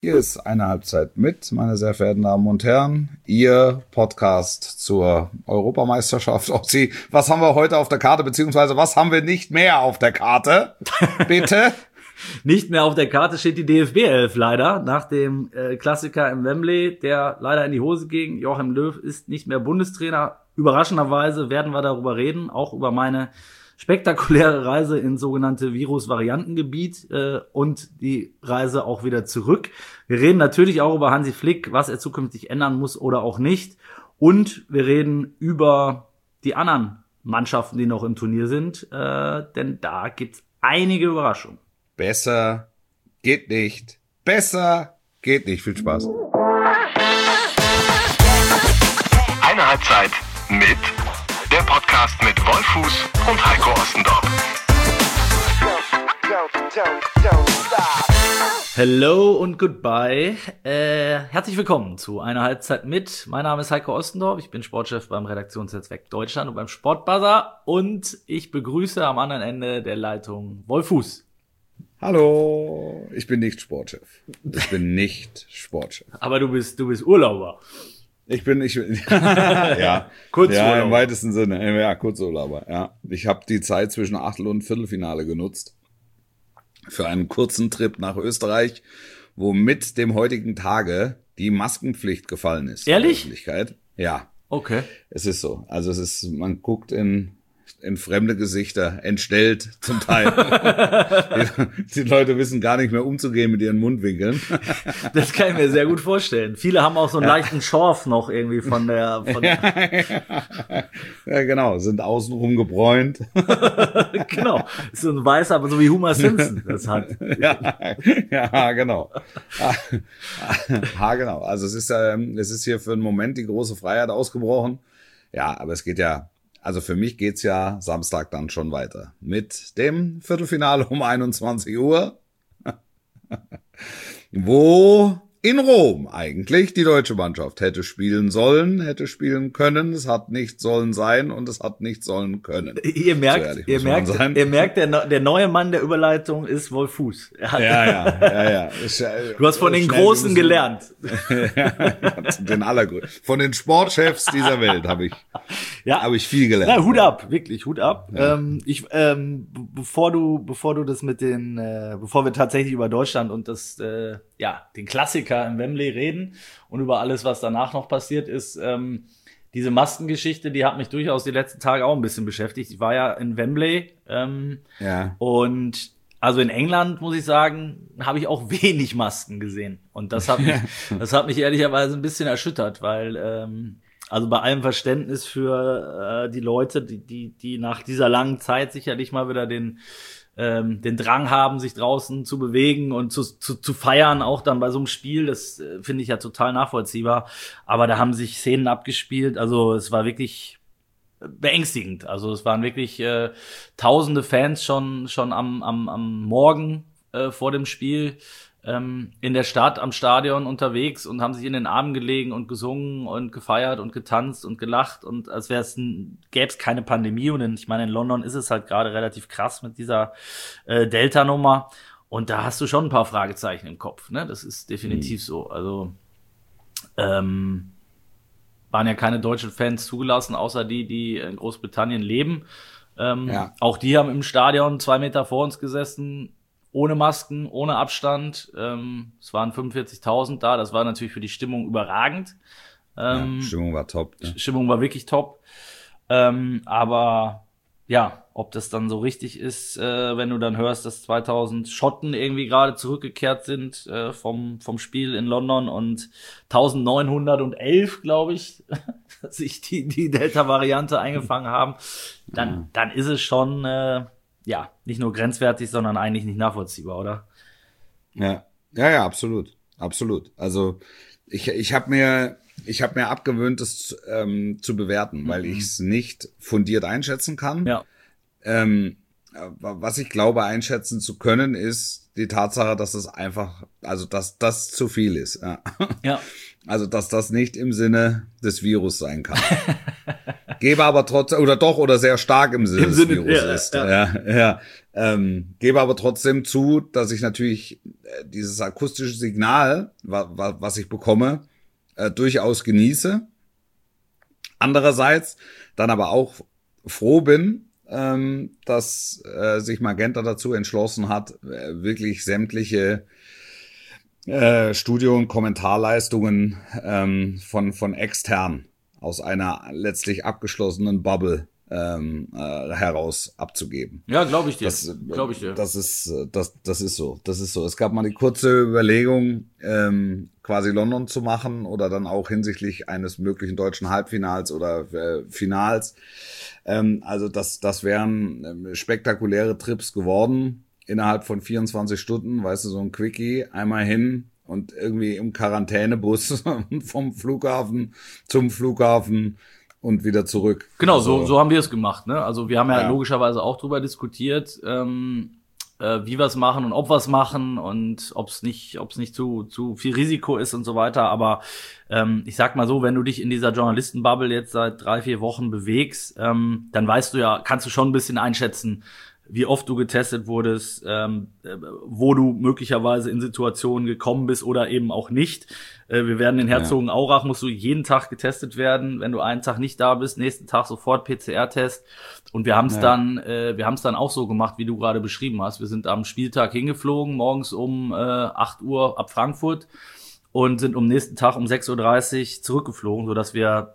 Hier ist eine Halbzeit mit, meine sehr verehrten Damen und Herren. Ihr Podcast zur Europameisterschaft. Ossi, was haben wir heute auf der Karte, beziehungsweise was haben wir nicht mehr auf der Karte? Bitte? Nicht mehr auf der Karte steht die DFB-11 leider, nach dem Klassiker im Wembley, der leider in die Hose ging. Joachim Löw ist nicht mehr Bundestrainer. Überraschenderweise werden wir darüber reden, auch über meine spektakuläre Reise ins sogenannte Virus-Variantengebiet und die Reise auch wieder zurück. Wir reden natürlich auch über Hansi Flick, was er zukünftig ändern muss oder auch nicht. Und wir reden über die anderen Mannschaften, die noch im Turnier sind, denn da gibt's einige Überraschungen. Besser geht nicht. Besser geht nicht. Viel Spaß. Eine Halbzeit mit der Podcast mit Wolfuß und Heiko Ostendorf. Hello und goodbye. Herzlich willkommen zu einer Halbzeit mit. Mein Name ist Heiko Ostendorf. Ich bin Sportchef beim Redaktionsnetzwerk Deutschland und beim Sportbuzzer. Und ich begrüße am anderen Ende der Leitung Wolfuß. Hallo, ich bin nicht Sportchef. Ich bin nicht Sportchef. Aber du bist Urlauber. Ich bin ja. Kurzurlauber. Ja, im weitesten Sinne. Ja, Kurzurlauber, ja. Ich habe die Zeit zwischen Achtel- und Viertelfinale genutzt für einen kurzen Trip nach Österreich, wo mit dem heutigen Tage die Maskenpflicht gefallen ist. Ehrlich? In der Öffentlichkeit. Ja. Okay. Es ist so. Also man guckt in fremde Gesichter, entstellt zum Teil. Die Leute wissen gar nicht mehr umzugehen mit ihren Mundwinkeln. Das kann ich mir sehr gut vorstellen. Viele haben auch so einen leichten Schorf noch irgendwie von der... Ja, genau, sind außenrum gebräunt. Genau, ist so ein weißer, aber so wie Homer Simpson das hat. Ja, genau. Genau. Also es ist hier für einen Moment die große Freiheit ausgebrochen. Ja, aber es geht ja... Also für mich geht's ja Samstag dann schon weiter mit dem Viertelfinale um 21 Uhr, wo in Rom eigentlich die deutsche Mannschaft hätte spielen sollen, hätte spielen können. Es hat nicht sollen sein und es hat nicht sollen können. Ihr merkt, der neue Mann der Überleitung ist Wolfuß. Ja. Du hast von den Großen gelernt. Den allergrößten. Von den Sportchefs dieser Welt habe ich viel gelernt. Na, Hut ab, wirklich, Hut ab. Ja. Bevor wir tatsächlich über Deutschland und den Klassiker im Wembley reden und über alles, was danach noch passiert ist, diese Maskengeschichte, die hat mich durchaus die letzten Tage auch ein bisschen beschäftigt. Ich war ja in Wembley und also in England, muss ich sagen, habe ich auch wenig Masken gesehen. Und das hat mich ehrlicherweise ein bisschen erschüttert, weil also bei allem Verständnis für die Leute, die nach dieser langen Zeit sicherlich mal wieder den Drang haben, sich draußen zu bewegen und zu feiern, auch dann bei so einem Spiel, das finde ich ja total nachvollziehbar. Aber da haben sich Szenen abgespielt, also es war wirklich beängstigend. Also es waren wirklich tausende Fans schon am Morgen vor dem Spiel in der Stadt, am Stadion unterwegs und haben sich in den Armen gelegen und gesungen und gefeiert und getanzt und gelacht und als gäbe es keine Pandemie. Und ich meine, in London ist es halt gerade relativ krass mit dieser Delta-Nummer und da hast du schon ein paar Fragezeichen im Kopf, ne? Das ist definitiv so. Also waren ja keine deutschen Fans zugelassen, außer die in Großbritannien leben. Auch die haben im Stadion 2 Meter vor uns gesessen, ohne Masken, ohne Abstand. Es waren 45.000 da. Das war natürlich für die Stimmung überragend. Stimmung war top. Ne? Stimmung war wirklich top. Aber ja, ob das dann so richtig ist, wenn du dann hörst, dass 2000 Schotten irgendwie gerade zurückgekehrt sind vom Spiel in London und 1911, glaube ich, sich die Delta-Variante eingefangen haben, dann ist es schon nicht nur grenzwertig, sondern eigentlich nicht nachvollziehbar, oder? Ja, absolut. Also ich habe mir abgewöhnt, das zu bewerten, weil ich es nicht fundiert einschätzen kann. Ja. Was ich glaube einschätzen zu können, ist die Tatsache, dass es einfach, also dass das zu viel ist. Ja. Ja. Also dass das nicht im Sinne des Virus sein kann. Gebe aber trotzdem, oder sehr stark im Sinne des Virus ist. Gebe aber trotzdem zu, dass ich natürlich dieses akustische Signal, was ich bekomme, durchaus genieße. Andererseits dann aber auch froh bin, dass sich Magenta dazu entschlossen hat, wirklich sämtliche Studio- und Kommentarleistungen von extern aus einer letztlich abgeschlossenen Bubble heraus abzugeben. Ja, glaube ich dir. Das ist so. Es gab mal die kurze Überlegung, quasi London zu machen oder dann auch hinsichtlich eines möglichen deutschen Halbfinals oder Finals. Also das wären spektakuläre Trips geworden. Innerhalb von 24 Stunden, weißt du, so ein Quickie, einmal hin und irgendwie im Quarantänebus vom Flughafen zum Flughafen und wieder zurück. Genau, so haben wir es gemacht, ne? Also wir haben ja logischerweise auch drüber diskutiert, wie wir es machen und ob wir es machen und ob es nicht zu viel Risiko ist und so weiter. Aber ich sag mal so, wenn du dich in dieser Journalistenbubble jetzt seit 3-4 Wochen bewegst, dann weißt du ja, kannst du schon ein bisschen einschätzen, wie oft du getestet wurdest, wo du möglicherweise in Situationen gekommen bist oder eben auch nicht. Wir werden in Herzogenaurach, musst du jeden Tag getestet werden. Wenn du einen Tag nicht da bist, nächsten Tag sofort PCR-Test. Und wir haben es dann auch so gemacht, wie du gerade beschrieben hast. Wir sind am Spieltag hingeflogen, morgens um 8 Uhr ab Frankfurt und sind am nächsten Tag um 6:30 Uhr zurückgeflogen, sodass wir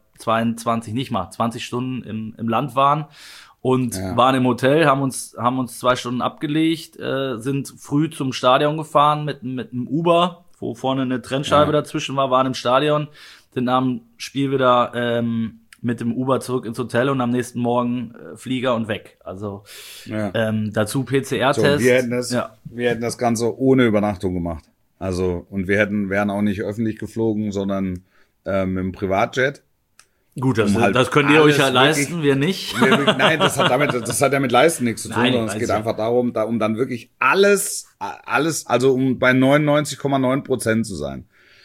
20 Stunden im Land waren. Und waren im Hotel, haben uns 2 Stunden abgelegt, sind früh zum Stadion gefahren mit einem Uber, wo vorne eine Trennscheibe dazwischen war, waren im Stadion, sind nach dem Spiel wieder mit dem Uber zurück ins Hotel und am nächsten Morgen Flieger und weg. Also dazu PCR-Test. So, wir hätten das Ganze ohne Übernachtung gemacht. Also und wir wären auch nicht öffentlich geflogen, sondern mit dem Privatjet. Gut, das könnt ihr euch ja leisten, wir nicht. Nein, das hat ja mit Leisten nichts zu tun, sondern es geht einfach darum, um dann wirklich alles, also um bei 99,9% zu sein.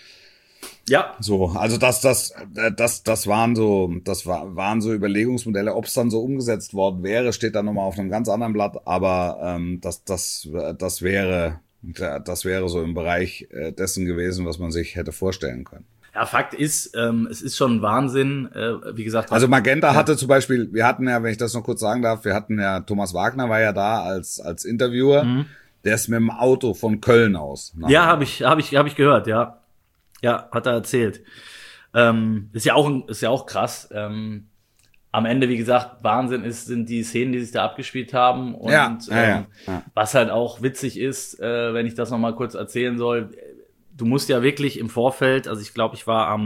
Ja. So, also das waren so Überlegungsmodelle. Ob es dann so umgesetzt worden wäre, steht dann nochmal auf einem ganz anderen Blatt, aber das wäre so im Bereich dessen gewesen, was man sich hätte vorstellen können. Ja, Fakt ist, es ist schon ein Wahnsinn, wie gesagt. Also Magenta hatte zum Beispiel, wir hatten ja, wenn ich das noch kurz sagen darf, Thomas Wagner war ja da als Interviewer, der ist mit dem Auto von Köln aus. Ja, habe ich gehört, ja. Ja, hat er erzählt. Ist ja auch krass. Am Ende, wie gesagt, Wahnsinn sind die Szenen, die sich da abgespielt haben. Und was halt auch witzig ist, wenn ich das nochmal kurz erzählen soll, du musst ja wirklich im Vorfeld, also ich glaube,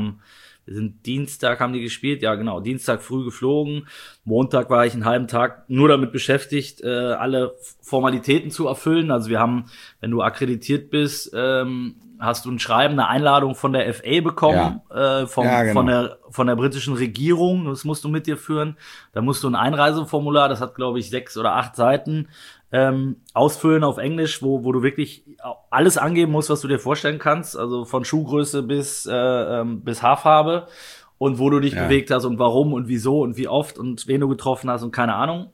Dienstag haben die gespielt, ja genau, Dienstag früh geflogen, Montag war ich einen halben Tag nur damit beschäftigt, alle Formalitäten zu erfüllen. Also wir haben, wenn du akkreditiert bist, hast du ein Schreiben, eine Einladung von der FA bekommen, von der britischen Regierung, das musst du mit dir führen. Da musst du ein Einreiseformular, das hat glaube ich 6 oder 8 Seiten, ausfüllen auf Englisch, wo du wirklich alles angeben musst, was du dir vorstellen kannst, also von Schuhgröße bis Haarfarbe und wo du dich bewegt hast und warum und wieso und wie oft und wen du getroffen hast und keine Ahnung.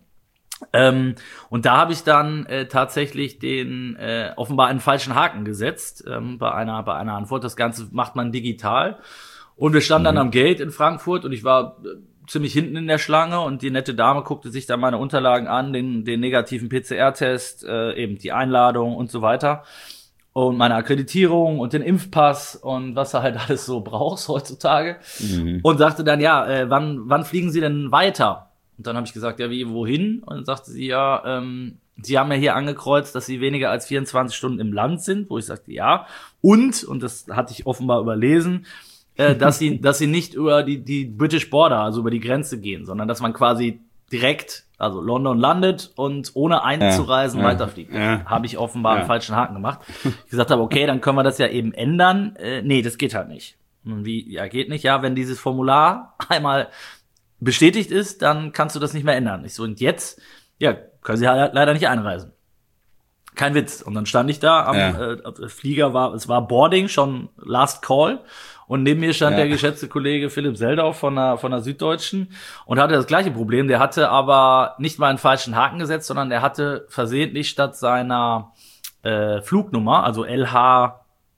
Und da habe ich dann tatsächlich offenbar einen falschen Haken gesetzt bei einer Antwort. Das Ganze macht man digital. Und wir standen dann am Gate in Frankfurt und ich war ziemlich hinten in der Schlange und die nette Dame guckte sich dann meine Unterlagen an, den negativen PCR-Test, eben die Einladung und so weiter und meine Akkreditierung und den Impfpass und was du halt alles so brauchst heutzutage und sagte dann, wann fliegen Sie denn weiter? Und dann habe ich gesagt, ja, wie, wohin? Und dann sagte sie, ja, Sie haben ja hier angekreuzt, dass Sie weniger als 24 Stunden im Land sind, wo ich sagte, ja. Und das hatte ich offenbar überlesen, dass sie nicht über die British Border, also über die Grenze gehen, sondern dass man quasi direkt, also London landet und ohne einzureisen weiterfliegt. Habe ich offenbar einen falschen Haken gemacht. Ich gesagt habe, okay, dann können wir das ja eben ändern. Nee, das geht halt nicht. Und wie, ja, geht nicht. Ja, wenn dieses Formular einmal bestätigt ist, dann kannst du das nicht mehr ändern. Ich so, und jetzt, ja, können Sie halt leider nicht einreisen. Kein Witz. Und dann stand ich da am Flieger, es war Boarding, schon Last Call. Und neben mir stand der geschätzte Kollege Philipp Seldorf von der Süddeutschen und hatte das gleiche Problem. Der hatte aber nicht mal einen falschen Haken gesetzt, sondern der hatte versehentlich statt seiner Flugnummer, also LH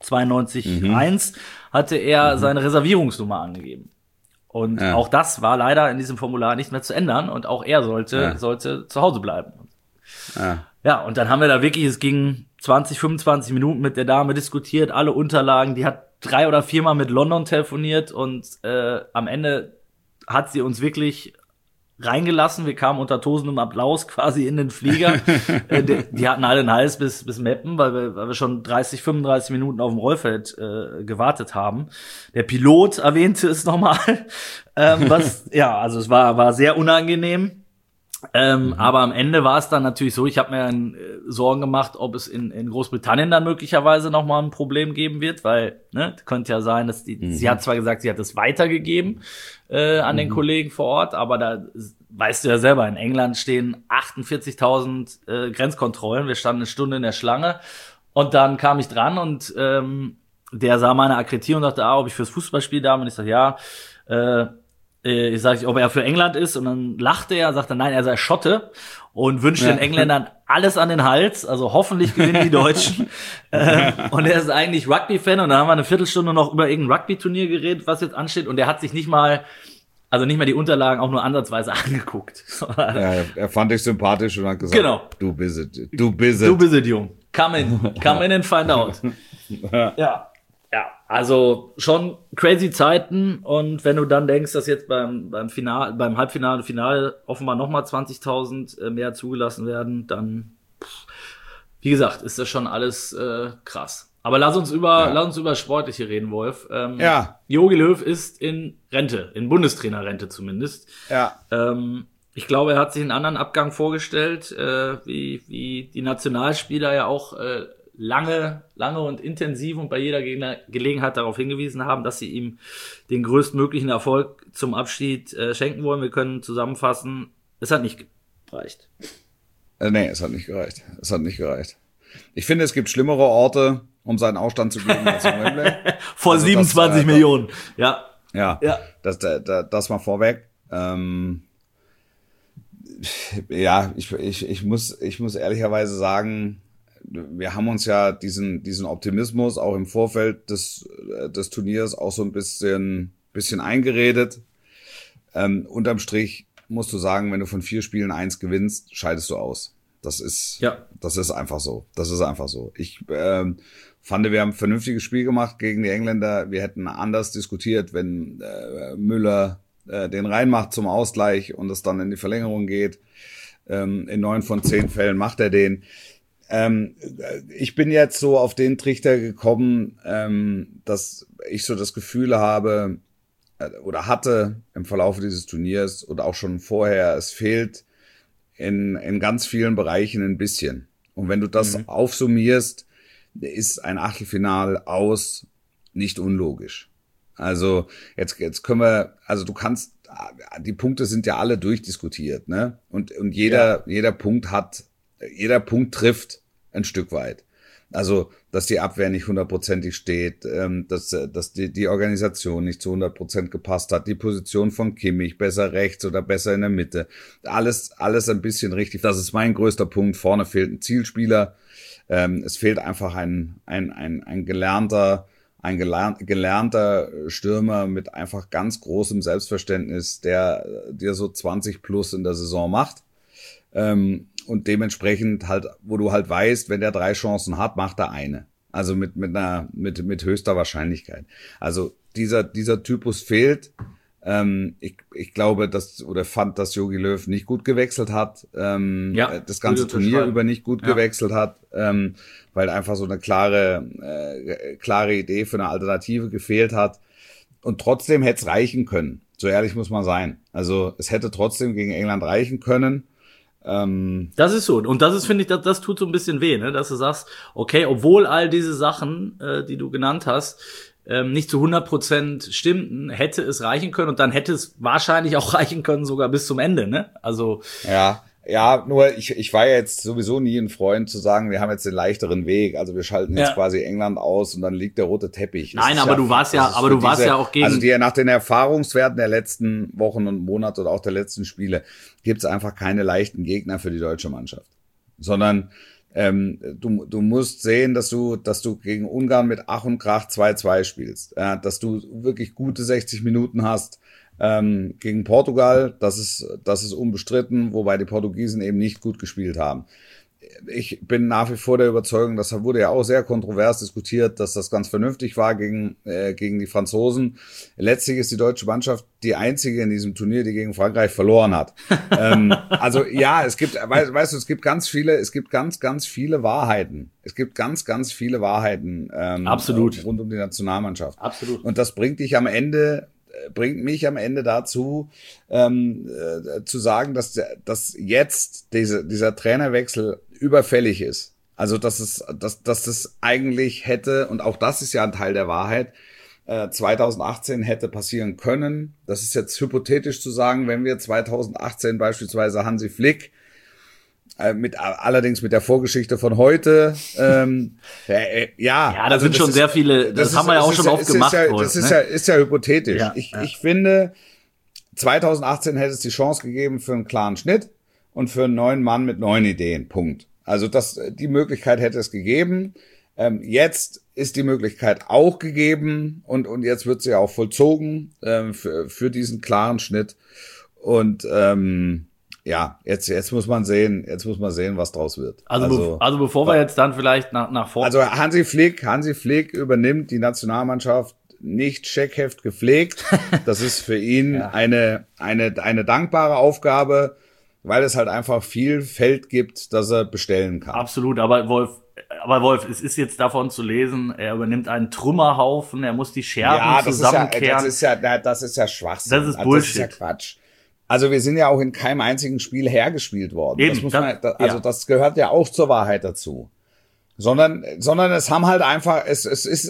92.1, hatte er seine Reservierungsnummer angegeben. Und auch das war leider in diesem Formular nicht mehr zu ändern. Und auch er sollte zu Hause bleiben. Ja, und dann haben wir da wirklich, es ging 20, 25 Minuten mit der Dame diskutiert, alle Unterlagen, die hat 3 oder 4 Mal mit London telefoniert und am Ende hat sie uns wirklich reingelassen. Wir kamen unter tosendem Applaus quasi in den Flieger. Die hatten alle den Hals bis Meppen, weil wir schon 30, 35 Minuten auf dem Rollfeld gewartet haben. Der Pilot erwähnte es nochmal. Also es war sehr unangenehm. Aber am Ende war es dann natürlich so, ich habe mir Sorgen gemacht, ob es in Großbritannien dann möglicherweise nochmal ein Problem geben wird, weil, könnte ja sein, dass sie hat zwar gesagt, sie hat es weitergegeben an den Kollegen vor Ort, aber da weißt du ja selber, in England stehen 48.000 Grenzkontrollen, wir standen eine Stunde in der Schlange und dann kam ich dran und der sah meine Akkreditierung und dachte, ob ich fürs Fußballspiel da bin, und ich sag, ja, ich sage, ob er für England ist, und dann lachte er, sagte, nein, er sei Schotte und wünscht den Engländern alles an den Hals, also hoffentlich gewinnen die Deutschen. Und er ist eigentlich Rugby-Fan und dann haben wir eine Viertelstunde noch über irgendein Rugby-Turnier geredet, was jetzt ansteht, und er hat sich nicht mal die Unterlagen auch nur ansatzweise angeguckt. Er fand dich sympathisch und hat gesagt, genau. Du bist it, Jung. Come in and find out. Ja, also schon crazy Zeiten, und wenn du dann denkst, dass jetzt beim Halbfinale, Finale offenbar nochmal 20.000 mehr zugelassen werden, dann, wie gesagt, ist das schon alles krass. Aber lass uns über Sportliche reden, Wolf. Jogi Löw ist in Rente, in Bundestrainerrente zumindest. Ja. Ich glaube, er hat sich einen anderen Abgang vorgestellt, wie die Nationalspieler ja auch lange und intensiv und bei jeder Gelegenheit darauf hingewiesen haben, dass sie ihm den größtmöglichen Erfolg zum Abschied schenken wollen. Wir können zusammenfassen, es hat nicht gereicht. Nee, es hat nicht gereicht. Ich finde, es gibt schlimmere Orte, um seinen Ausstand zu geben als in Wembley. Vor 27 Millionen. Ja. Das mal vorweg. Ich muss ehrlicherweise sagen, wir haben uns ja diesen Optimismus auch im Vorfeld des Turniers auch so ein bisschen eingeredet. Unterm Strich musst du sagen, wenn du von 4 Spielen 1 gewinnst, scheidest du aus. Das ist einfach so. Ich fand, wir haben ein vernünftiges Spiel gemacht gegen die Engländer. Wir hätten anders diskutiert, wenn Müller den reinmacht zum Ausgleich und es dann in die Verlängerung geht. In 9 von 10 Fällen macht er den. Ich bin jetzt so auf den Trichter gekommen, dass ich so das Gefühl habe oder hatte im Verlauf dieses Turniers oder auch schon vorher, es fehlt in ganz vielen Bereichen ein bisschen. Und wenn du das aufsummierst, ist ein Achtelfinal aus nicht unlogisch. Also jetzt können wir, also die Punkte sind ja alle durchdiskutiert, ne? Und jeder Punkt trifft ein Stück weit. Also, dass die Abwehr nicht 100%ig steht, dass die Organisation nicht zu 100% gepasst hat, die Position von Kimmich, besser rechts oder besser in der Mitte. Alles ein bisschen richtig. Das ist mein größter Punkt. Vorne fehlt ein Zielspieler. Es fehlt einfach ein gelernter Stürmer mit einfach ganz großem Selbstverständnis, der dir so 20 plus in der Saison macht. Und dementsprechend halt, wo du halt weißt, wenn der 3 Chancen hat, macht er eine. Also mit höchster Wahrscheinlichkeit. Also dieser Typus fehlt. Ich glaube, fand, dass Jogi Löw nicht gut gewechselt hat, das ganze Turnier über nicht gut gewechselt hat, weil einfach so eine klare Idee für eine Alternative gefehlt hat. Und trotzdem hätte es reichen können. So ehrlich muss man sein. Also es hätte trotzdem gegen England reichen können. Das ist so. Und das ist, finde ich, das tut so ein bisschen weh, ne? Dass du sagst, okay, obwohl all diese Sachen, die du genannt hast, nicht zu 100% stimmten, hätte es reichen können, und dann hätte es wahrscheinlich auch reichen können, sogar bis zum Ende, ne? Also. Ja, Ja, nur ich war ja jetzt sowieso nie ein Freund zu sagen, wir haben jetzt den leichteren Weg, also wir schalten jetzt quasi England aus und dann liegt der rote Teppich. Nein, aber du warst ja auch gegen... Also nach den Erfahrungswerten der letzten Wochen und Monate oder auch der letzten Spiele gibt's einfach keine leichten Gegner für die deutsche Mannschaft. Sondern du musst sehen, dass du gegen Ungarn mit Ach und Krach 2-2 spielst, dass du wirklich gute 60 Minuten hast. Gegen Portugal, das ist unbestritten, wobei die Portugiesen eben nicht gut gespielt haben. Ich bin nach wie vor der Überzeugung, das wurde ja auch sehr kontrovers diskutiert, dass das ganz vernünftig war gegen die Franzosen. Letztlich ist die deutsche Mannschaft die einzige in diesem Turnier, die gegen Frankreich verloren hat. Also ja, es gibt ganz viele Wahrheiten. Es gibt ganz viele Wahrheiten Absolut. Rund um die Nationalmannschaft. Absolut. Und das bringt mich am Ende dazu, zu sagen, dass jetzt dieser Trainerwechsel überfällig ist. Also, dass es eigentlich hätte, und auch das ist ja ein Teil der Wahrheit, 2018 hätte passieren können. Das ist jetzt hypothetisch zu sagen, wenn wir 2018 beispielsweise Hansi Flick allerdings mit der Vorgeschichte von heute. Da sind schon sehr viele, das haben wir ja auch schon oft gemacht. Das ist ja hypothetisch. Ich finde, 2018 hätte es die Chance gegeben für einen klaren Schnitt und für einen neuen Mann mit neuen Ideen. Punkt. Also die Möglichkeit hätte es gegeben. Jetzt ist die Möglichkeit auch gegeben und jetzt wird sie auch vollzogen für diesen klaren Schnitt. Und jetzt muss man sehen, was draus wird. Also bevor wir jetzt dann vielleicht nach vorne. Also Hansi Flick übernimmt die Nationalmannschaft nicht Checkheft gepflegt. Das ist für ihn eine dankbare Aufgabe, weil es halt einfach viel Feld gibt, das er bestellen kann. Absolut, aber Wolf, es ist jetzt davon zu lesen, er übernimmt einen Trümmerhaufen, er muss die Scherben zusammenkehren. Das ist ja Schwachsinn. Das ist Bullshit. Das ist ja Quatsch. Also wir sind ja auch in keinem einzigen Spiel hergespielt worden. Eben, das gehört ja auch zur Wahrheit dazu. Sondern es haben halt einfach, es ist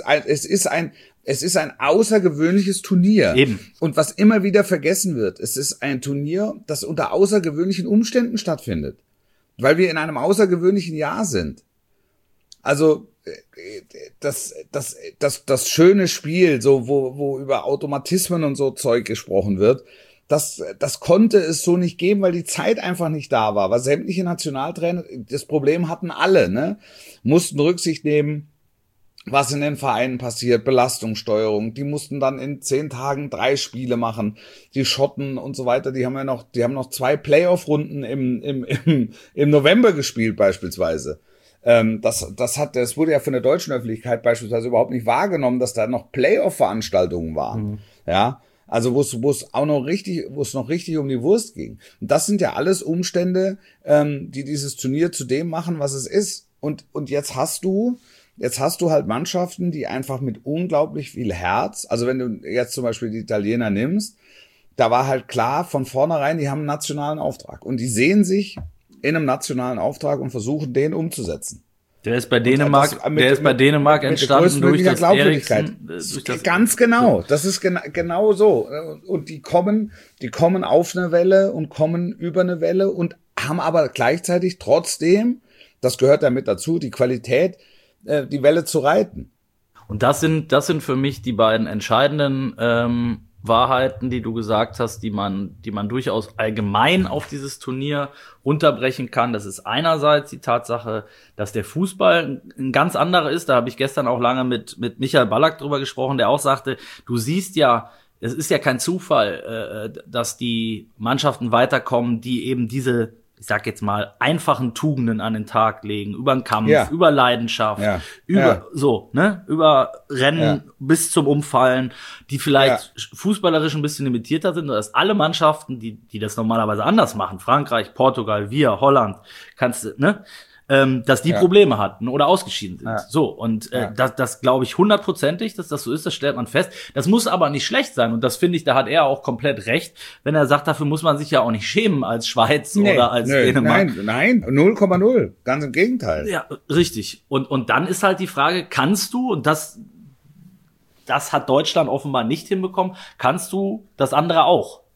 ein außergewöhnliches Turnier. Eben. Und was immer wieder vergessen wird, es ist ein Turnier, das unter außergewöhnlichen Umständen stattfindet. Weil wir in einem außergewöhnlichen Jahr sind. Also, das schöne Spiel, so, wo über Automatismen und so Zeug gesprochen wird, das konnte es so nicht geben, weil die Zeit einfach nicht da war. Weil sämtliche Nationaltrainer, das Problem hatten alle, ne? Mussten Rücksicht nehmen, was in den Vereinen passiert, Belastungssteuerung. Die mussten dann in 10 Tagen 3 Spiele machen. Die Schotten und so weiter, die haben noch 2 Playoff-Runden im November gespielt beispielsweise. Das wurde ja von der deutschen Öffentlichkeit beispielsweise überhaupt nicht wahrgenommen, dass da noch Playoff-Veranstaltungen waren. Mhm. Ja. Also wo es noch richtig um die Wurst ging. Und das sind ja alles Umstände, die dieses Turnier zu dem machen, was es ist. Und jetzt hast du halt Mannschaften, die einfach mit unglaublich viel Herz, also wenn du jetzt zum Beispiel die Italiener nimmst, da war halt klar von vornherein, die haben einen nationalen Auftrag. Und die sehen sich in einem nationalen Auftrag und versuchen, den umzusetzen. Der ist bei Dänemark entstanden durch das Eriksen. Ganz genau. Das ist genau so. Und die kommen auf eine Welle und kommen über eine Welle und haben aber gleichzeitig trotzdem, das gehört damit dazu, die Qualität, die Welle zu reiten. Und das sind für mich die beiden entscheidenden Wahrheiten, die du gesagt hast, die man durchaus allgemein auf dieses Turnier unterbrechen kann. Das ist einerseits die Tatsache, dass der Fußball ein ganz anderer ist. Da habe ich gestern auch lange mit Michael Ballack drüber gesprochen, der auch sagte, du siehst ja, es ist ja kein Zufall, dass die Mannschaften weiterkommen, die eben diese, ich sag jetzt mal, einfachen Tugenden an den Tag legen, über den Kampf, über Leidenschaft, über Rennen bis zum Umfallen, die vielleicht fußballerisch ein bisschen limitierter sind, dass alle Mannschaften, die das normalerweise anders machen, Frankreich, Portugal, wir, Holland, dass die Probleme hatten oder ausgeschieden sind. So, und das glaube ich 100%ig, dass das so ist, das stellt man fest. Das muss aber nicht schlecht sein und das finde ich, da hat er auch komplett recht, wenn er sagt, dafür muss man sich ja auch nicht schämen als Schweiz oder als Dänemark. Nein, 0,0, ganz im Gegenteil. Ja, richtig. Und dann ist halt die Frage, kannst du, und das hat Deutschland offenbar nicht hinbekommen, kannst du das andere auch?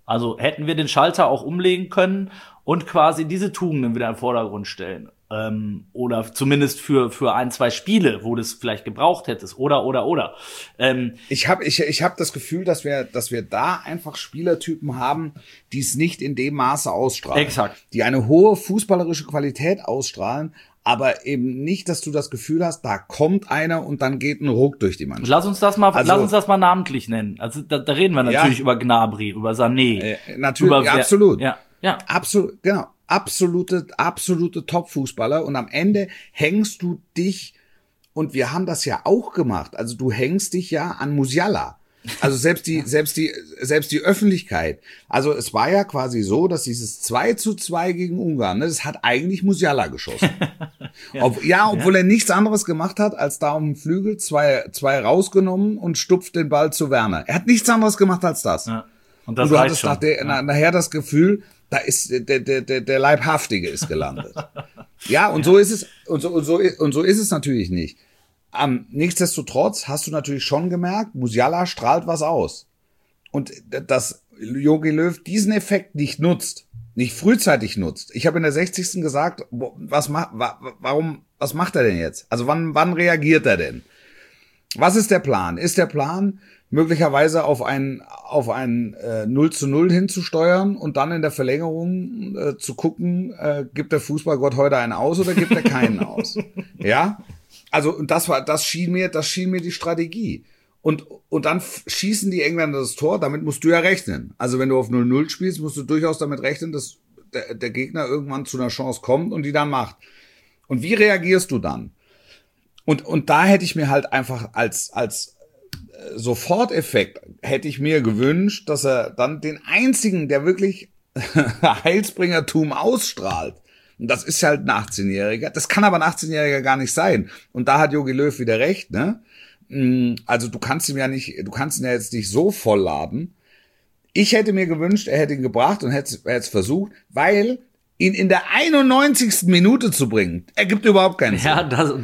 Also hätten wir den Schalter auch umlegen können und quasi diese Tugenden wieder in den Vordergrund stellen. Oder zumindest für 1-2 Spiele, wo du es vielleicht gebraucht hättest. Oder. Ich hab das Gefühl, dass wir da einfach Spielertypen haben, die es nicht in dem Maße ausstrahlen. Exakt. Die eine hohe fußballerische Qualität ausstrahlen, aber eben nicht, dass du das Gefühl hast, da kommt einer und dann geht ein Ruck durch die Mannschaft. Lass uns das mal namentlich nennen. Also da reden wir natürlich über Gnabry, über Sané. Natürlich, über absolut. Ja. Absolut, genau. Absolute Top-Fußballer. Und am Ende hängst du dich, und wir haben das ja auch gemacht, also du hängst dich ja an Musiala. Also selbst die Öffentlichkeit. Also es war ja quasi so, dass dieses 2:2 gegen Ungarn, das hat eigentlich Musiala geschossen. Obwohl er nichts anderes gemacht hat, als da um den Flügel zwei rausgenommen und stupft den Ball zu Werner. Er hat nichts anderes gemacht als das. Ja. Und du hattest nachher das Gefühl, da ist der Leibhaftige ist gelandet. Ja, und so ist es, und so ist es natürlich nicht. Nichtsdestotrotz hast du natürlich schon gemerkt, Musiala strahlt was aus. Und dass Jogi Löw diesen Effekt nicht frühzeitig nutzt. Ich habe in der 60. gesagt, was macht er denn jetzt? Also wann reagiert er denn? Was ist der Plan? Ist der Plan, möglicherweise auf ein 0:0 hinzusteuern und dann in der Verlängerung zu gucken, gibt der Fußballgott heute einen aus oder gibt er keinen aus? Ja? Also, und das schien mir die Strategie. Und dann schießen die Engländer das Tor, damit musst du ja rechnen. Also, wenn du auf 0:0 spielst, musst du durchaus damit rechnen, dass der Gegner irgendwann zu einer Chance kommt und die dann macht. Und wie reagierst du dann? Und da hätte ich mir halt einfach als Soforteffekt hätte ich mir gewünscht, dass er dann den einzigen, der wirklich Heilsbringertum ausstrahlt. Und das ist halt ein 18-Jähriger. Das kann aber ein 18-Jähriger gar nicht sein. Und da hat Jogi Löw wieder recht, ne? Also du kannst ihn ja jetzt nicht so vollladen. Ich hätte mir gewünscht, er hätte ihn gebracht und hätte es versucht, weil ihn in der 91. Minute zu bringen, ergibt überhaupt keinen Sinn. Ja,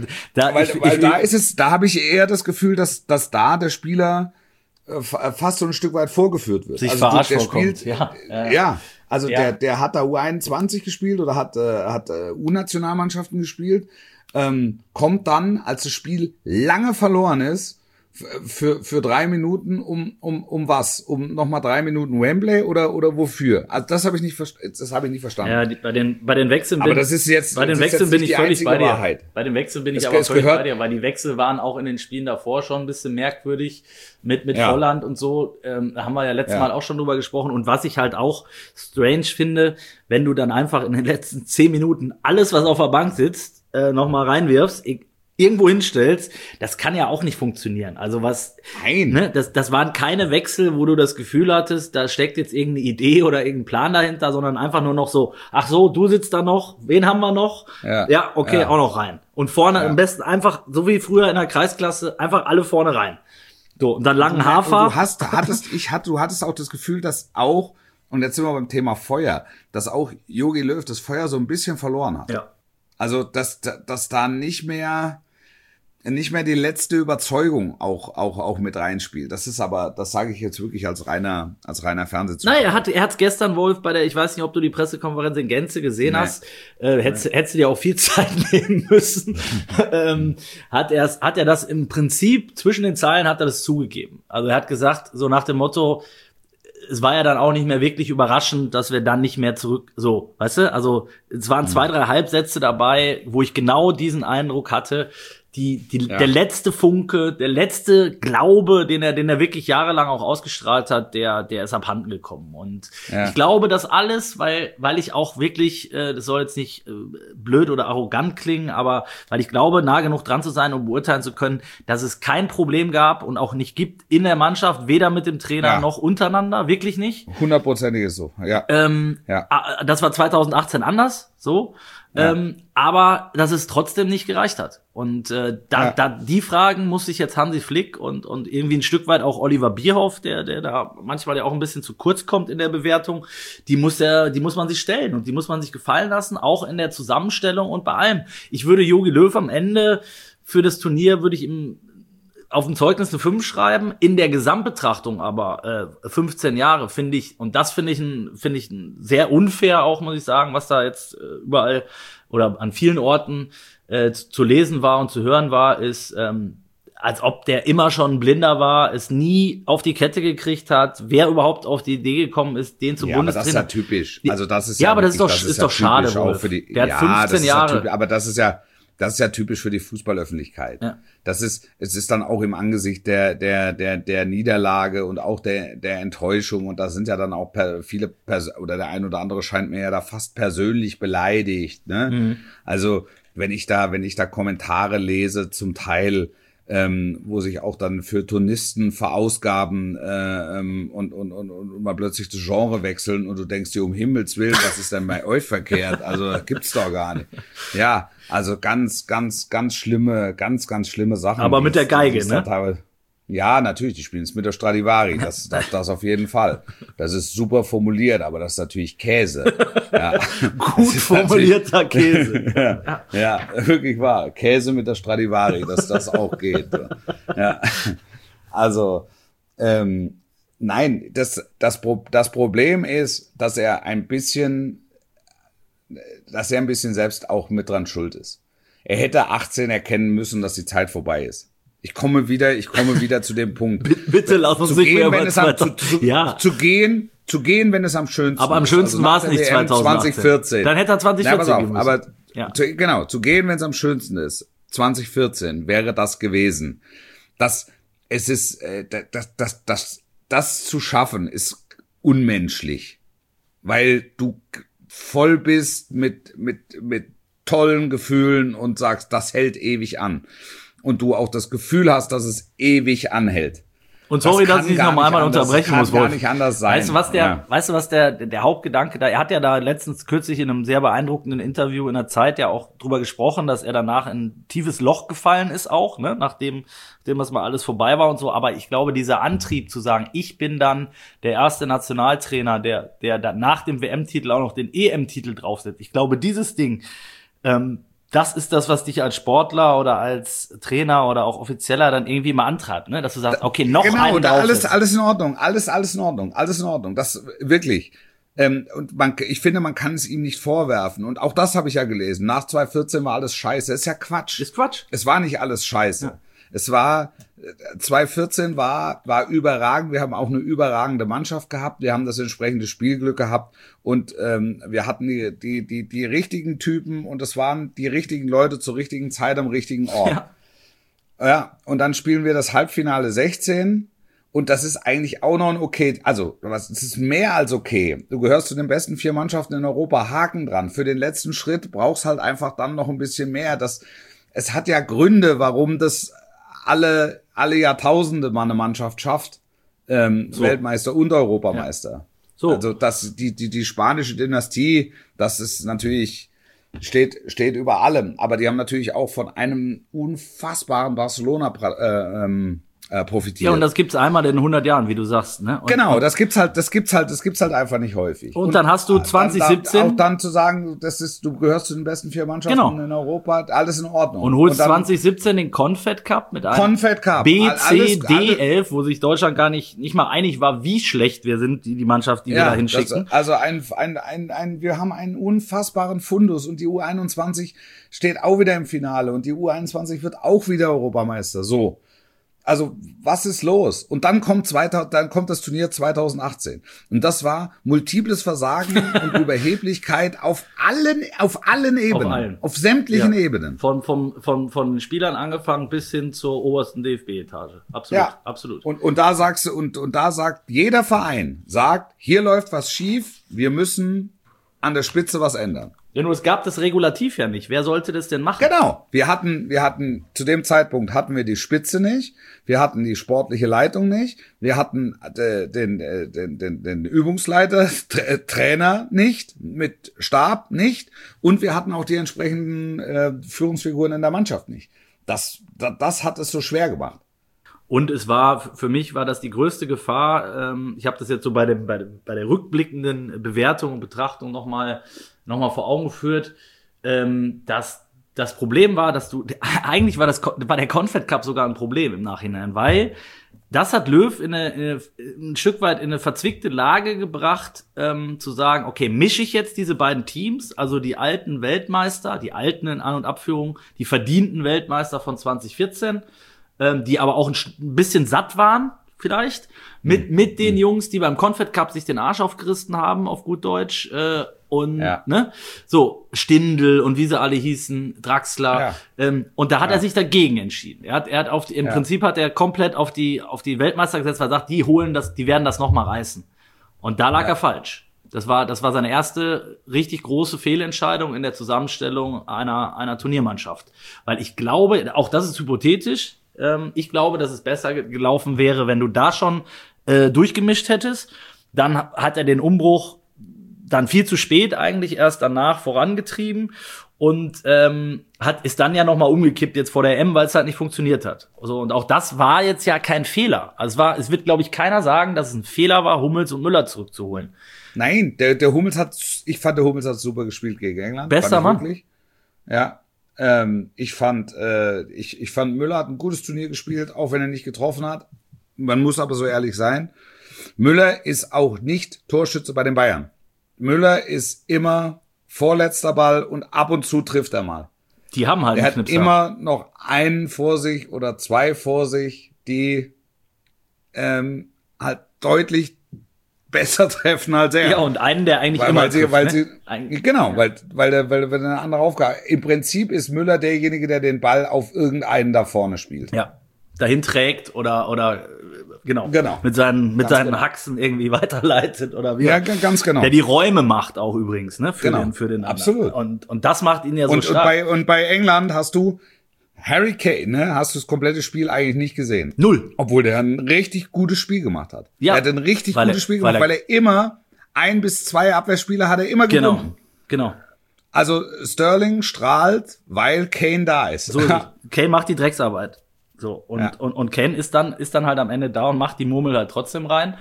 da habe ich eher das Gefühl, dass da der Spieler fast so ein Stück weit vorgeführt wird. Sich also verarscht der vorkommt. Spielt, also der hat da U21 gespielt oder hat U-Nationalmannschaften gespielt, kommt dann, als das Spiel lange verloren ist, für 3 Minuten um was? Um nochmal 3 Minuten Wembley oder wofür? Also das habe ich nicht verstanden. Ja, bei den Wechseln bin ich völlig bei dir. Wahrheit. Bei den Wechseln bin ich aber völlig bei dir, weil die Wechsel waren auch in den Spielen davor schon ein bisschen merkwürdig mit Holland und so. Da haben wir ja letztes Mal auch schon drüber gesprochen. Und was ich halt auch strange finde, wenn du dann einfach in den letzten 10 Minuten alles, was auf der Bank sitzt, nochmal reinwirfst, irgendwo hinstellst, das kann ja auch nicht funktionieren. Also das waren keine Wechsel, wo du das Gefühl hattest, da steckt jetzt irgendeine Idee oder irgendein Plan dahinter, sondern einfach nur noch so, ach so, du sitzt da noch, wen haben wir noch? Ja, okay, auch noch rein. Und vorne am besten einfach, so wie früher in der Kreisklasse, einfach alle vorne rein. So, und dann langen Hafer. Du hattest auch das Gefühl, dass auch, und jetzt sind wir beim Thema Feuer, dass auch Jogi Löw das Feuer so ein bisschen verloren hat. Ja. Also, dass da nicht mehr die letzte Überzeugung auch mit reinspielt. Das sage ich jetzt wirklich als reiner Fernsehzuschauer. Nein, er hat's gestern, Wolf, ich weiß nicht, ob du die Pressekonferenz in Gänze gesehen hast, hättest du dir auch viel Zeit nehmen müssen, hat er das im Prinzip, zwischen den Zeilen hat er das zugegeben. Also er hat gesagt, so nach dem Motto, es war ja dann auch nicht mehr wirklich überraschend, dass wir dann nicht mehr so, weißt du? Also es waren 2, 3 Halbsätze dabei, wo ich genau diesen Eindruck hatte, der letzte Funke, der letzte Glaube, den er wirklich jahrelang auch ausgestrahlt hat, der ist abhanden gekommen. Und ich glaube, das alles, weil ich auch wirklich, das soll jetzt nicht blöd oder arrogant klingen, aber weil ich glaube, nah genug dran zu sein, um beurteilen zu können, dass es kein Problem gab und auch nicht gibt in der Mannschaft, weder mit dem Trainer noch untereinander, wirklich nicht. 100% ist so, ja. Das war 2018 anders, so. Aber dass es trotzdem nicht gereicht hat. Und die Fragen muss sich jetzt Hansi Flick und irgendwie ein Stück weit auch Oliver Bierhoff, der da manchmal ja auch ein bisschen zu kurz kommt in der Bewertung, die muss man sich stellen und die muss man sich gefallen lassen, auch in der Zusammenstellung und bei allem. Ich würde Jogi Löw am Ende für das Turnier, würde ich ihm auf dem Zeugnis eine 5 schreiben, in der Gesamtbetrachtung aber 15 Jahre finde ich, und das finde ich sehr unfair auch, muss ich sagen, was da jetzt überall oder an vielen Orten zu lesen war und zu hören war, ist, als ob der immer schon ein Blinder war, es nie auf die Kette gekriegt hat, wer überhaupt auf die Idee gekommen ist, den zum Bundestrainer. Aber das ist ja typisch. Also das ist aber wirklich, das ist doch schade, auch für die, der hat 15 Jahre. Typisch, aber das ist ja typisch für die Fußballöffentlichkeit. Ja. Es ist dann auch im Angesicht der Niederlage und auch der Enttäuschung, und da sind ja dann auch viele oder der ein oder andere scheint mir ja da fast persönlich beleidigt, ne? Mhm. Also, wenn ich da Kommentare lese, zum Teil, wo sich auch dann für Turnisten verausgaben und mal plötzlich das Genre wechseln und du denkst dir, um Himmels Willen, was ist denn bei euch verkehrt? Also gibt's doch gar nicht. Ja, also ganz schlimme Sachen. Aber mit der Geige, ne? Ja, natürlich, die spielen es mit der Stradivari, das auf jeden Fall. Das ist super formuliert, aber das ist natürlich Käse. Ja. Gut formulierter Käse. Ja, wirklich wahr. Käse mit der Stradivari, dass das auch geht. Ja. Also, nein, das Problem ist, dass er ein bisschen selbst auch mit dran schuld ist. Er hätte 18 erkennen müssen, dass die Zeit vorbei ist. Ich komme wieder zu dem Punkt. Bitte lass uns nicht mehr über zu gehen, wenn es am schönsten ist. Aber am schönsten war es nicht 2014. Dann hätte er 2014 gehen müssen. Aber zu gehen, wenn es am schönsten ist, 2014 wäre das gewesen. Das zu schaffen ist unmenschlich, weil du voll bist mit tollen Gefühlen und sagst, das hält ewig an. Und du auch das Gefühl hast, dass es ewig anhält. Und sorry, dass ich dich noch einmal unterbrechen muss, Wolf. Das kann gar nicht anders sein. Weißt du, was der Hauptgedanke da, er hat ja da kürzlich in einem sehr beeindruckenden Interview in der Zeit ja auch drüber gesprochen, dass er danach in ein tiefes Loch gefallen ist auch, ne, nachdem was mal alles vorbei war und so. Aber ich glaube, dieser Antrieb zu sagen, ich bin dann der erste Nationaltrainer, der dann nach dem WM-Titel auch noch den EM-Titel draufsetzt. Ich glaube, dieses Ding, das ist das, was dich als Sportler oder als Trainer oder auch Offizieller dann irgendwie mal antreibt, ne? Dass du sagst, okay, noch einen draufsetzen. Alles in Ordnung, alles in Ordnung. Das wirklich. Und ich finde, man kann es ihm nicht vorwerfen. Und auch das habe ich ja gelesen. Nach 2014 war alles scheiße. Das ist ja Quatsch. Ist Quatsch. Es war nicht alles scheiße. Ja. 2014 war überragend. Wir haben auch eine überragende Mannschaft gehabt. Wir haben das entsprechende Spielglück gehabt und wir hatten die richtigen Typen und es waren die richtigen Leute zur richtigen Zeit am richtigen Ort. Ja, und dann spielen wir das Halbfinale 16 und das ist eigentlich auch noch ein okay, also es ist mehr als okay. Du gehörst zu den besten 4 Mannschaften in Europa, Haken dran. Für den letzten Schritt brauchst halt einfach dann noch ein bisschen mehr. Es hat ja Gründe, warum das alle Jahrtausende mal eine Mannschaft schafft, Weltmeister und Europameister. Ja. So. Also die spanische Dynastie, das ist natürlich, steht über allem, aber die haben natürlich auch von einem unfassbaren Barcelona profitiert. Ja, und das gibt's einmal in 100 Jahren, wie du sagst, ne? Und genau, das gibt's halt einfach nicht häufig. Und dann hast du 2017 auch dann zu sagen, du gehörst zu den besten 4 Mannschaften in Europa, alles in Ordnung. Und holst 2017 den Confed Cup mit einem B, C, D 11, wo sich Deutschland gar nicht mal einig war, wie schlecht wir sind, die Mannschaft, die wir da hinschicken. Also wir haben einen unfassbaren Fundus und die U21 steht auch wieder im Finale und die U21 wird auch wieder Europameister. So. Also, was ist los? Und dann kommt das Turnier 2018. Und das war multiples Versagen und Überheblichkeit auf allen Ebenen. Auf sämtlichen Ebenen. Von Spielern angefangen bis hin zur obersten DFB-Etage. Absolut, ja. Absolut. Und da sagst du, und da sagt jeder Verein, hier läuft was schief, wir müssen an der Spitze was ändern. Ja, nur es gab das Regulativ ja nicht. Wer sollte das denn machen? Genau. Wir hatten zu dem Zeitpunkt hatten wir die Spitze nicht. Wir hatten die sportliche Leitung nicht. Wir hatten den Übungsleiter, Trainer nicht, mit Stab nicht. Und wir hatten auch die entsprechenden Führungsfiguren in der Mannschaft nicht. Das hat es so schwer gemacht. Und für mich war das die größte Gefahr. Ich habe das jetzt so bei der rückblickenden Bewertung und Betrachtung nochmal vor Augen geführt, dass das Problem war, eigentlich war der Confed Cup sogar ein Problem im Nachhinein, weil das hat Löw ein Stück weit in eine verzwickte Lage gebracht, zu sagen, okay, mische ich jetzt diese beiden Teams, also die alten Weltmeister, die alten in An- und Abführung, die verdienten Weltmeister von 2014, die aber auch ein bisschen satt waren, vielleicht, mit den Jungs, die beim Confed Cup sich den Arsch aufgerissen haben, auf gut Deutsch, ne, so, Stindl und wie sie alle hießen, Draxler, und da hat er sich dagegen entschieden. Er hat im Prinzip hat er komplett auf die Weltmeister gesetzt, weil er sagt, die werden das nochmal reißen. Und da lag er falsch. Das war seine erste richtig große Fehlentscheidung in der Zusammenstellung einer Turniermannschaft. Weil ich glaube, auch das ist hypothetisch, ich glaube, dass es besser gelaufen wäre, wenn du da schon durchgemischt hättest. Dann hat er den Umbruch dann viel zu spät eigentlich erst danach vorangetrieben und ist dann ja nochmal umgekippt jetzt vor der EM, weil es halt nicht funktioniert hat. Also, und auch das war jetzt ja kein Fehler. Also es wird, glaube ich, keiner sagen, dass es ein Fehler war, Hummels und Müller zurückzuholen. Nein, ich fand, der Hummels hat super gespielt gegen England. Besser Mann. Wirklich. Ja. Ich fand, Müller hat ein gutes Turnier gespielt, auch wenn er nicht getroffen hat. Man muss aber so ehrlich sein. Müller ist auch nicht Torschütze bei den Bayern. Müller ist immer vorletzter Ball und ab und zu trifft er mal. Die haben halt er hat immer noch einen vor sich oder zwei vor sich, die halt deutlich besser treffen als er. Ja, und einen, der eigentlich immer trifft, weil der eine andere Aufgabe. Im Prinzip ist Müller derjenige, der den Ball auf irgendeinen da vorne spielt. Ja, dahin trägt oder genau. Mit seinen Haxen irgendwie weiterleitet oder wie. Ja, ganz genau. Der die Räume macht auch übrigens, ne, für den Absolut. Und das macht ihn ja so stark. Und bei England hast du Harry Kane, ne, hast du das komplette Spiel eigentlich nicht gesehen. Null. Obwohl der ein richtig gutes Spiel gemacht hat. Ja. Er hat ein richtig gutes Spiel gemacht, weil er immer 1 bis 2 Abwehrspieler hat er immer gebunden. Genau. Also Sterling strahlt, weil Kane da ist. So, Kane macht die Drecksarbeit. So, und Kane ist dann halt am Ende da und macht die Murmel halt trotzdem rein.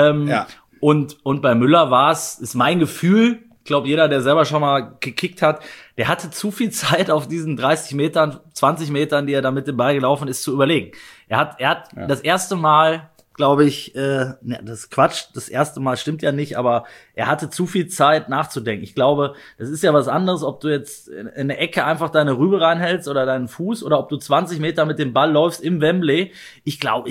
Und bei Müller ist mein Gefühl, ich glaube, jeder, der selber schon mal gekickt hat, der hatte zu viel Zeit auf diesen 30 Metern, 20 Metern, die er da mit dem Ball gelaufen ist, zu überlegen. Er hat das erste Mal, glaube ich, das ist Quatsch, das erste Mal stimmt ja nicht, aber er hatte zu viel Zeit nachzudenken. Ich glaube, das ist ja was anderes, ob du jetzt in eine Ecke einfach deine Rübe reinhältst oder deinen Fuß oder ob du 20 Meter mit dem Ball läufst im Wembley. Ich glaube,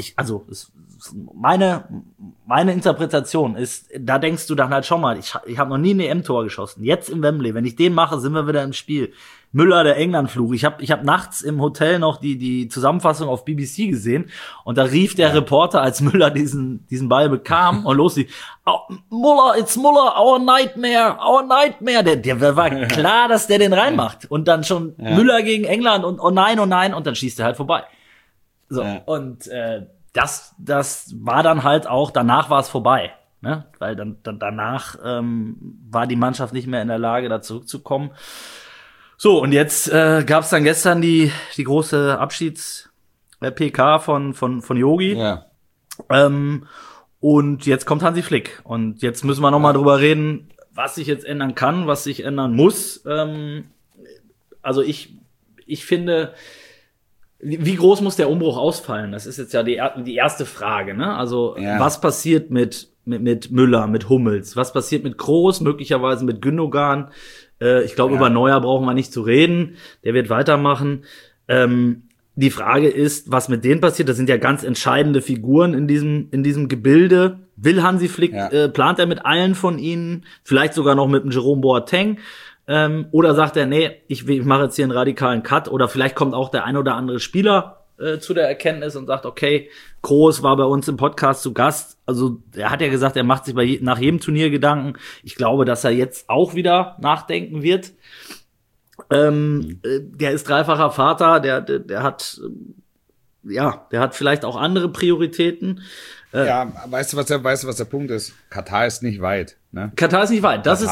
meine Interpretation ist, da denkst du dann halt schon mal, ich habe noch nie ein EM-Tor geschossen. Jetzt im Wembley, wenn ich den mache, sind wir wieder im Spiel. Müller, der England-Fluch. Ich hab nachts im Hotel noch die Zusammenfassung auf BBC gesehen und da rief der Reporter, als Müller diesen Ball bekam und loslief, oh, it's Müller, our nightmare. Der war klar, dass der den reinmacht. Und dann schon Müller gegen England und oh nein, und dann schießt er halt vorbei. So, und das war dann halt auch, danach war es vorbei, ne? Weil dann danach war die Mannschaft nicht mehr in der Lage, da zurückzukommen. So, und jetzt gab's dann gestern die große Abschieds-PK von Yogi. Ja. Und jetzt kommt Hansi Flick. Und jetzt müssen wir noch mal drüber reden, was sich jetzt ändern kann, was sich ändern muss. Also ich finde, wie groß muss der Umbruch ausfallen? Das ist jetzt ja die erste Frage, ne? Also, was passiert mit Müller, mit Hummels? Was passiert mit Kroos, möglicherweise mit Gündogan? Ich glaube, über Neuer brauchen wir nicht zu reden. Der wird weitermachen. Die Frage ist, was mit denen passiert. Das sind ja ganz entscheidende Figuren in diesem Gebilde. Will Hansi Flick, plant er mit allen von ihnen? Vielleicht sogar noch mit dem Jerome Boateng? Oder sagt er, nee, ich mache jetzt hier einen radikalen Cut, oder vielleicht kommt auch der ein oder andere Spieler zu der Erkenntnis und sagt, okay, Kroos war bei uns im Podcast zu Gast, also er hat ja gesagt, er macht sich nach jedem Turnier Gedanken. Ich glaube, dass er jetzt auch wieder nachdenken wird. Der ist dreifacher Vater, der hat vielleicht auch andere Prioritäten. Weißt du, was der Punkt ist? Katar ist nicht weit. Ne? Katar ist nicht weit. Das ist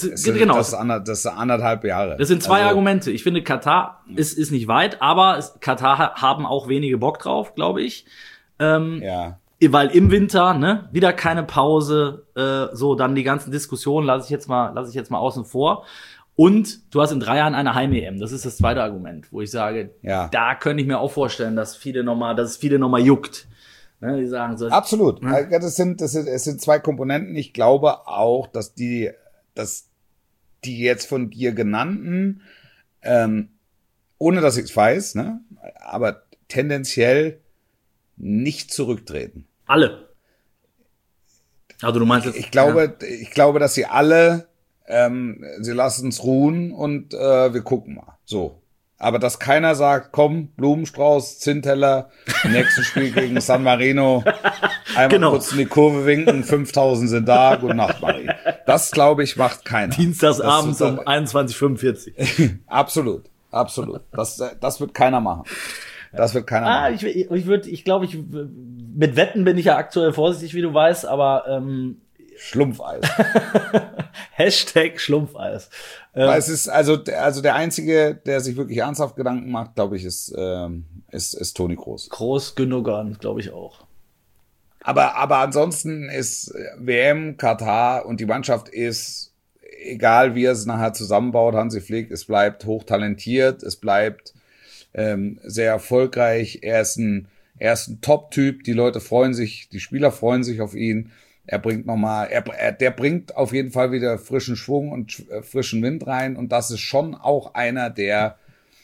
1,5 Jahre. Das sind zwei Argumente. Ich finde, Katar ist nicht weit, aber Katar haben auch wenige Bock drauf, glaube ich. Weil im Winter, ne, wieder keine Pause, so dann die ganzen Diskussionen lasse ich jetzt mal außen vor. Und du hast in 3 Jahren eine Heim-EM. Das ist das zweite Argument, wo ich sage, Ja. da könnte ich mir auch vorstellen, dass es viele nochmal juckt. Ne, die sagen so. Absolut. Ne? Es sind 2 Komponenten. Ich glaube auch, dass die jetzt von dir genannten, ohne dass ich es weiß, ne, aber tendenziell nicht zurücktreten. Alle. Also du meinst jetzt, Ich glaube, dass sie alle, sie lassen es ruhen und wir gucken mal. So. Aber dass keiner sagt, komm, Blumenstrauß, Zinnteller, im nächsten Spiel gegen San Marino, einmal kurz in die Kurve winken, 5000 sind da, gute Nacht, Marie. Das, glaube ich, macht keiner. Dienstagsabends um 21:45. Absolut. Das wird keiner machen. Das wird keiner machen. Ich glaube, mit Wetten bin ich ja aktuell vorsichtig, wie du weißt, aber Schlumpfeis. Hashtag Schlumpfeis. Weil es ist also der einzige, der sich wirklich ernsthaft Gedanken macht, glaube ich, ist Toni Kroos. Kroos, Gündogan, glaube ich auch. Aber ansonsten ist WM, Katar und die Mannschaft ist, egal wie er es nachher zusammenbaut, Hansi Flick, es bleibt hochtalentiert, es bleibt sehr erfolgreich. Er ist ein Top-Typ. Die Leute freuen sich, die Spieler freuen sich auf ihn. Er bringt der bringt auf jeden Fall wieder frischen Schwung und frischen Wind rein. Und das ist schon auch einer, der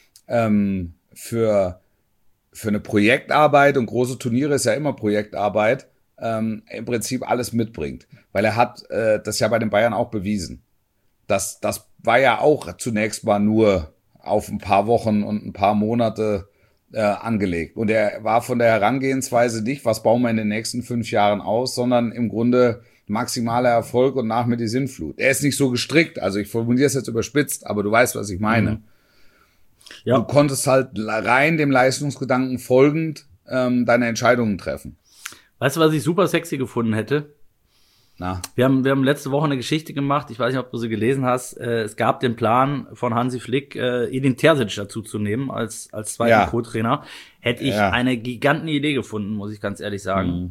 für eine Projektarbeit, und große Turniere ist ja immer Projektarbeit, im Prinzip alles mitbringt. Weil er hat das ja bei den Bayern auch bewiesen. Das war ja auch zunächst mal nur auf ein paar Wochen und ein paar Monate angelegt. Und er war von der Herangehensweise nicht, was bauen wir in den nächsten 5 Jahren aus, sondern im Grunde maximaler Erfolg und nach mir die Sinnflut. Er ist nicht so gestrickt, also ich formuliere es jetzt überspitzt, aber du weißt, was ich meine. Mhm. Ja. Du konntest halt rein dem Leistungsgedanken folgend deine Entscheidungen treffen. Weißt du, was ich super sexy gefunden hätte? Na? Wir haben letzte Woche eine Geschichte gemacht, ich weiß nicht, ob du sie gelesen hast. Es gab den Plan von Hansi Flick, Edin Terzic dazu zu nehmen als zweiten Co-Trainer. Hätte ich eine Gigantenidee gefunden, muss ich ganz ehrlich sagen.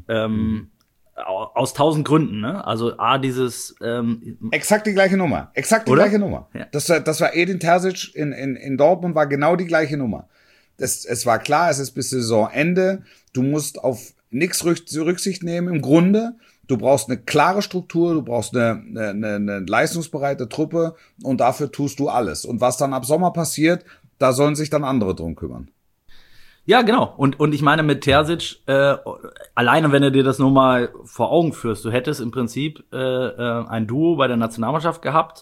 Aus 1000 Gründen, ne? Also dieses exakt die gleiche Nummer. Gleiche Nummer. Ja. Das war Edin Terzic in Dortmund, war genau die gleiche Nummer. Es war klar, es ist bis Saisonende. Du musst auf nichts Rücksicht nehmen im Grunde. Du brauchst eine klare Struktur, du brauchst eine leistungsbereite Truppe und dafür tust du alles. Und was dann ab Sommer passiert, da sollen sich dann andere drum kümmern. Ja, genau. Und ich meine mit Terzic, alleine wenn du dir das nur mal vor Augen führst, du hättest im Prinzip ein Duo bei der Nationalmannschaft gehabt,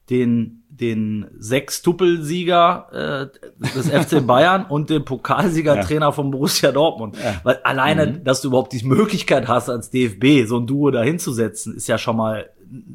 den Sechstupelsieger des FC Bayern und den Pokalsiegertrainer von Borussia Dortmund. Ja. Weil alleine, dass du überhaupt die Möglichkeit hast, als DFB so ein Duo da hinzusetzen, ist ja schon mal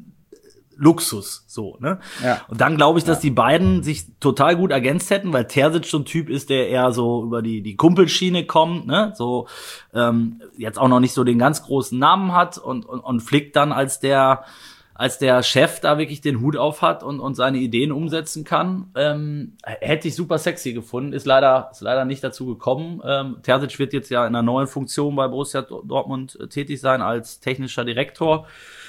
Luxus, so, ne? Ja. Und dann glaube ich, dass die beiden sich total gut ergänzt hätten, weil Terzic so ein Typ ist, der eher so über die Kumpelschiene kommt, ne? So, jetzt auch noch nicht so den ganz großen Namen hat und Flick dann als der Chef da wirklich den Hut auf hat und seine Ideen umsetzen kann, hätte ich super sexy gefunden. Ist leider nicht dazu gekommen. Terzic wird jetzt ja in einer neuen Funktion bei Borussia Dortmund tätig sein als technischer Direktor.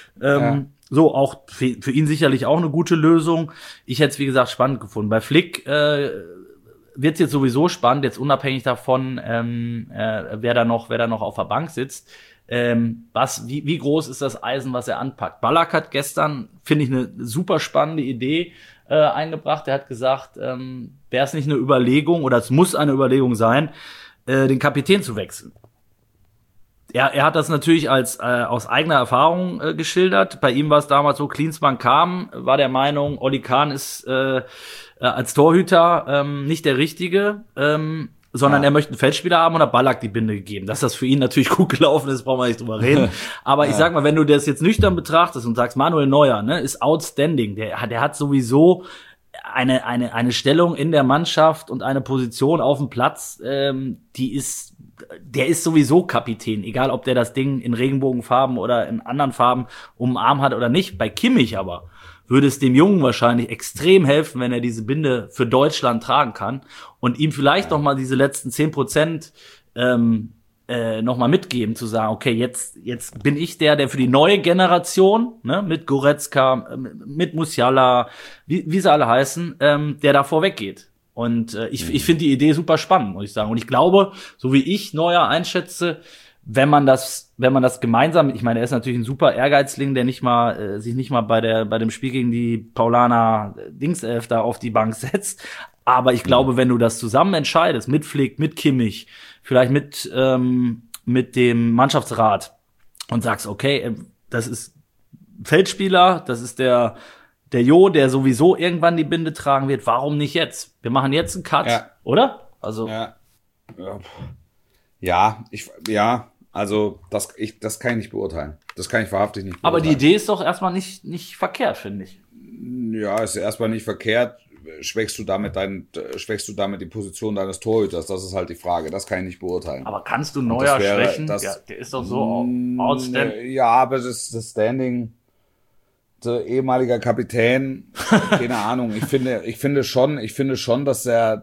So, auch für ihn sicherlich auch eine gute Lösung. Ich hätte es, wie gesagt, spannend gefunden. Bei Flick wird es jetzt sowieso spannend, jetzt unabhängig davon, wer da noch auf der Bank sitzt. Wie groß ist das Eisen, was er anpackt? Ballack hat gestern, finde ich, eine super spannende Idee eingebracht. Er hat gesagt, wäre es nicht eine Überlegung, oder es muss eine Überlegung sein, den Kapitän zu wechseln. Er hat das natürlich aus eigener Erfahrung geschildert. Bei ihm war es damals so, Klinsmann kam, war der Meinung, Oli Kahn ist als Torhüter nicht der Richtige, sondern er möchte einen Feldspieler haben und hat Ballack die Binde gegeben. Dass das für ihn natürlich gut gelaufen ist, brauchen wir nicht drüber reden. Aber ich sag mal, wenn du das jetzt nüchtern betrachtest und sagst, Manuel Neuer, ne, ist outstanding. Der hat sowieso eine Stellung in der Mannschaft und eine Position auf dem Platz, der ist sowieso Kapitän, egal ob der das Ding in Regenbogenfarben oder in anderen Farben um den Arm hat oder nicht. Bei Kimmich aber würde es dem Jungen wahrscheinlich extrem helfen, wenn er diese Binde für Deutschland tragen kann und ihm vielleicht noch mal diese letzten 10% nochmal mitgeben, zu sagen, okay, jetzt bin ich der für die neue Generation, ne, mit Goretzka, mit Musiala, wie sie alle heißen, der da vorweggeht. Und ich finde die Idee super spannend, muss ich sagen. Und ich glaube, so wie ich Neuer einschätze, wenn man das gemeinsam, ich meine, er ist natürlich ein super Ehrgeizling, der sich nicht mal bei dem Spiel gegen die Paulaner Dingself da auf die Bank setzt. Aber ich glaube, wenn du das zusammen entscheidest, mit Flick, mit Kimmich, vielleicht mit dem Mannschaftsrat und sagst, okay, das ist Feldspieler, das ist der Jo, der sowieso irgendwann die Binde tragen wird, warum nicht jetzt? Wir machen jetzt einen Cut, oder? Also also das kann ich nicht beurteilen. Das kann ich wahrhaftig nicht beurteilen. Aber die Idee ist doch erstmal nicht verkehrt, finde ich. Ja, ist erstmal nicht verkehrt. Schwächst du damit die Position deines Torhüters? Das ist halt die Frage. Das kann ich nicht beurteilen. Aber kannst du Neuer schwächen? Der ist doch so outstanding. Ja, aber das Standing, der ehemaliger Kapitän, keine Ahnung. Ich finde schon, dass er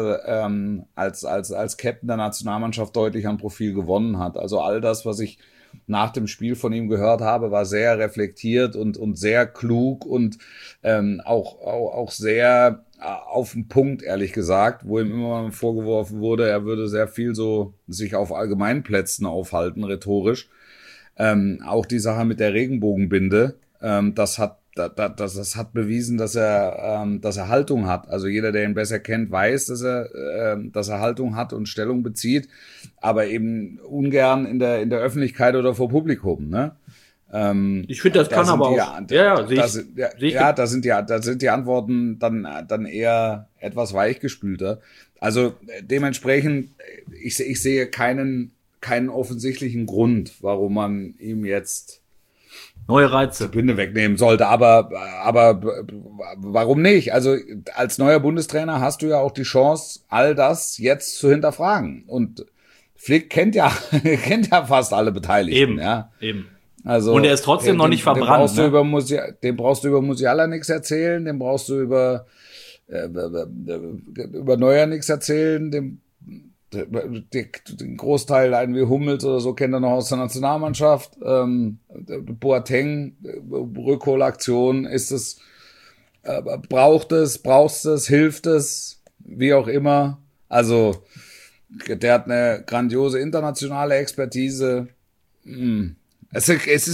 als Captain der Nationalmannschaft deutlich an Profil gewonnen hat. Also all das, was ich nach dem Spiel von ihm gehört habe, war sehr reflektiert und sehr klug und auch sehr auf den Punkt, ehrlich gesagt, wo ihm immer mal vorgeworfen wurde, er würde sehr viel so sich auf Allgemeinplätzen aufhalten, rhetorisch. Auch die Sache mit der Regenbogenbinde, das hat bewiesen, dass er Haltung hat. Also jeder, der ihn besser kennt, weiß, dass er Haltung hat und Stellung bezieht, aber eben ungern in der Öffentlichkeit oder vor Publikum, ne? Ich finde, das kann aber auch. Da sind die Antworten dann eher etwas weichgespülter. Also dementsprechend, ich sehe keinen offensichtlichen Grund, warum man ihm jetzt neue Reize die Binde wegnehmen sollte, aber warum nicht? Also als neuer Bundestrainer hast du ja auch die Chance, all das jetzt zu hinterfragen. Und Flick kennt ja fast alle Beteiligten. Eben. Also, und er ist trotzdem noch nicht verbrannt. Dem brauchst du über Musiala nichts erzählen, dem brauchst du über Neuer nichts erzählen, den Großteil, einen wie Hummels oder so, kennt er noch aus der Nationalmannschaft. Boateng, Rückholaktion, brauchst es, hilft es, wie auch immer. Also, der hat eine grandiose internationale Expertise. Es